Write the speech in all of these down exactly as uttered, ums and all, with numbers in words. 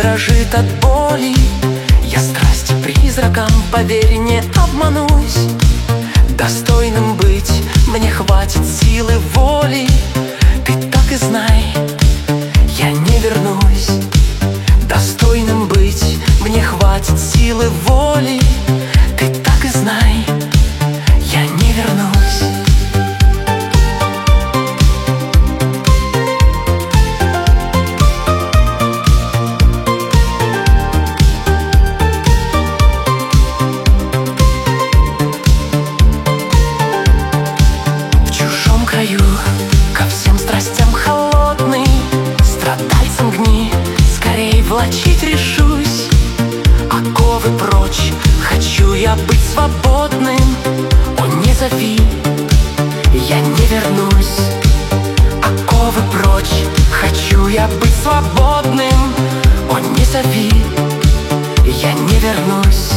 дрожит от боли. Я страсти призраком, поверь, не обманусь. Достойным быть мне хватит силы воли. Ты так и знай, я не вернусь. Достойным быть мне хватит силы воли. Ты так и знай, я не вернусь. Ко всем страстям холодный, страдальцам гни, скорей влачить решусь. Оковы прочь, хочу я быть свободным. О, не зови, я не вернусь. Оковы прочь, хочу я быть свободным. О, не зови, я не вернусь.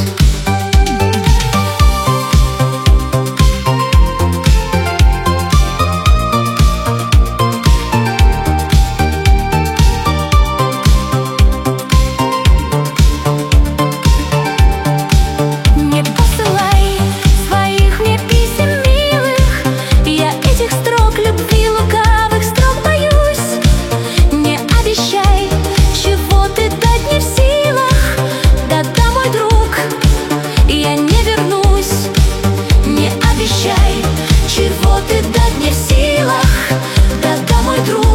Чего ты дать не в силах, да-да, мой друг.